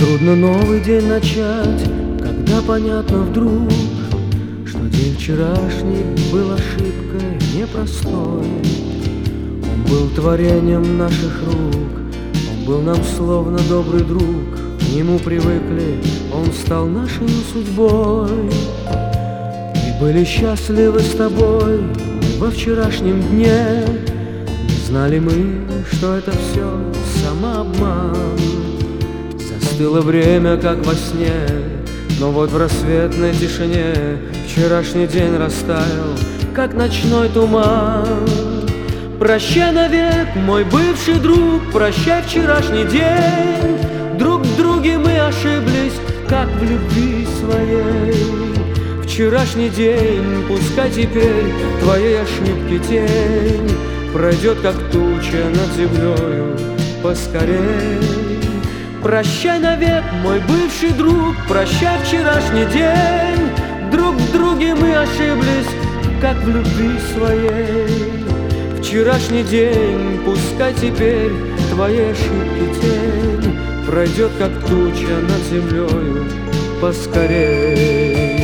Трудно новый день начать, когда понятно вдруг, что день вчерашний был ошибкой непростой. Он был творением наших рук, он был нам словно добрый друг. К нему привыкли, он стал нашей судьбой. И были счастливы с тобой во вчерашнем дне. Не знали мы, что это все самообман. Застыло время, как во сне, но вот в рассветной тишине вчерашний день растаял, как ночной туман. Прощай навек, мой бывший друг, прощай вчерашний день. Друг в друге мы ошиблись, как в любви своей. Вчерашний день, пускай теперь твоей ошибки тень пройдет, как туча над землею, поскорей. Прощай навек, мой бывший друг, прощай вчерашний день. Друг в друге мы ошиблись, как в любви своей. Вчерашний день, пускай теперь твоей ошибки тень пройдет, как туча над землею, поскорей.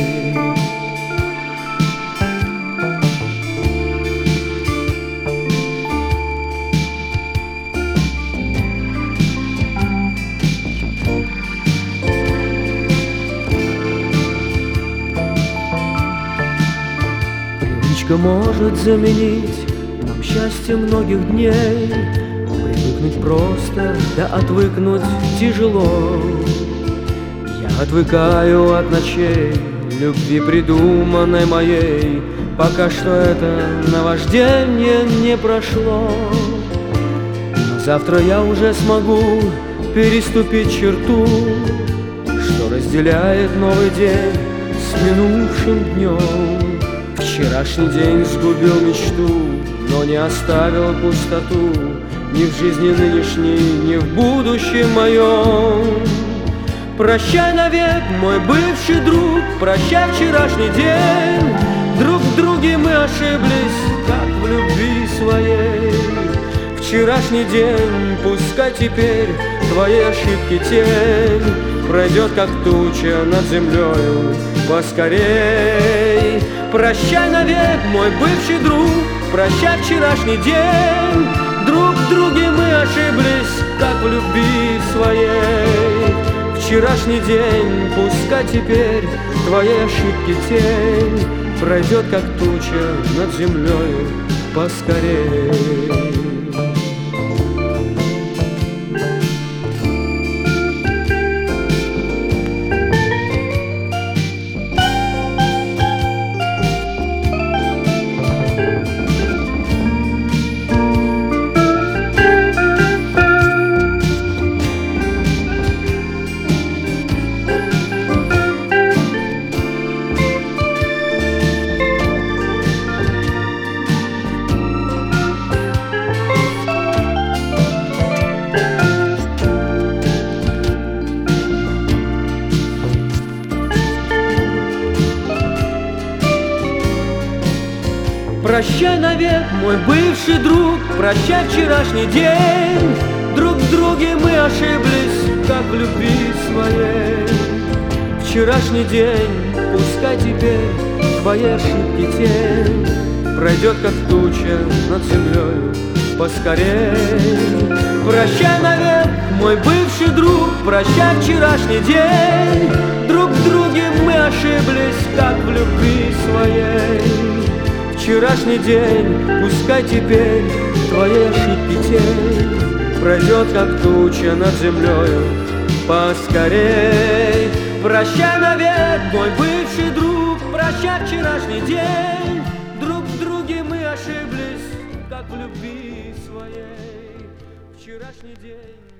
Привычка может заменить нам счастье многих дней. Привыкнуть просто, да отвыкнуть тяжело. Я отвыкаю от ночей, любви придуманной моей. Пока что это наваждение не прошло. Но завтра я уже смогу переступить черту, что разделяет новый день с минувшим днем. Вчерашний день сгубил мечту, но не оставил пустоту ни в жизни нынешней, ни в будущем моем. Прощай навек, мой бывший друг, прощай вчерашний день. Друг в друге мы ошиблись, как в любви своей. Вчерашний день, пускай теперь твоей ошибки тень пройдет, как туча над землею, поскорей. Прощай навек, мой бывший друг, прощай вчерашний день. Друг в друге мы ошиблись, как в любви своей. Вчерашний день, пускай теперь твоей ошибки тень пройдет, как туча над землею, поскорей. Прощай навек, мой бывший друг, прощай вчерашний день. Друг в друге мы ошиблись, как в любви своей. Вчерашний день, пускай теперь твоей ошибки тень пройдет, как туча над землею, поскорей. Прощай навек, мой бывший друг, прощай вчерашний день. Друг в друге мы ошиблись, как в любви своей. Вчерашний день, пускай теперь твоей ошибки тень пройдет, как туча над землею, поскорей. Прощай навек, мой бывший друг, прощай вчерашний день. Друг в друге мы ошиблись, как в любви своей. Вчерашний день.